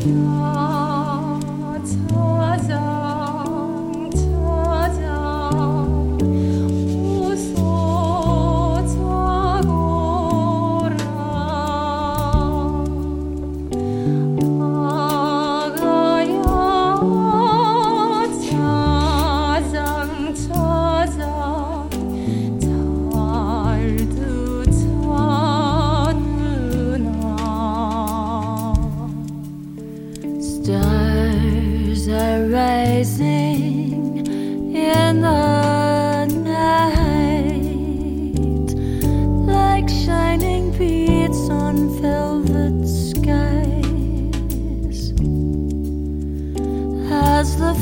Stars are rising in the night, like shining beads on velvet skies, as the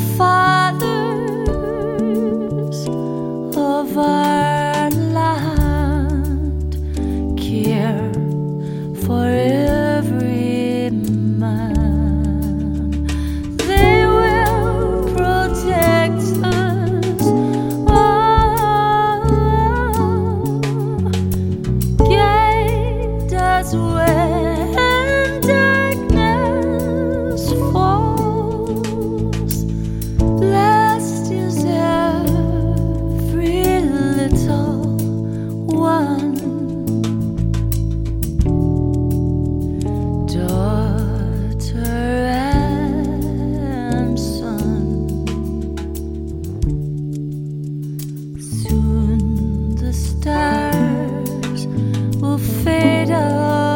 fathers of our land care for every man. When darkness falls, blessed is every little one, daughter and son. Soon the stars will fade away,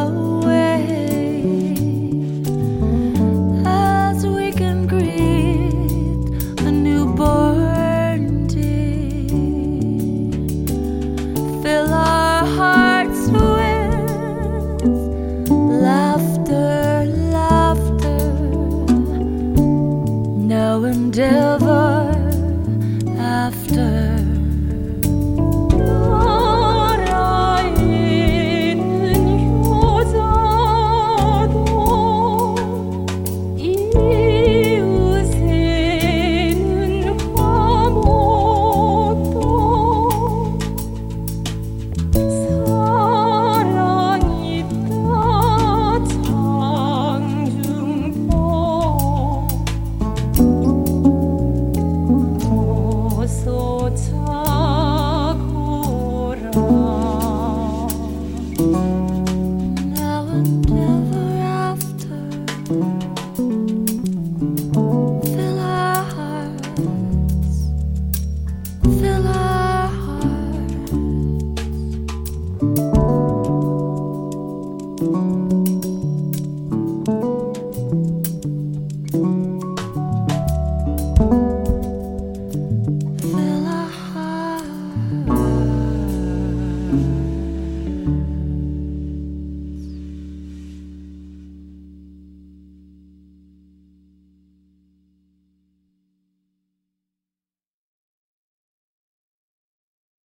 fill our hearts with laughter, laughter, now and ever after. Now and ever after, fill our hearts, fill our hearts.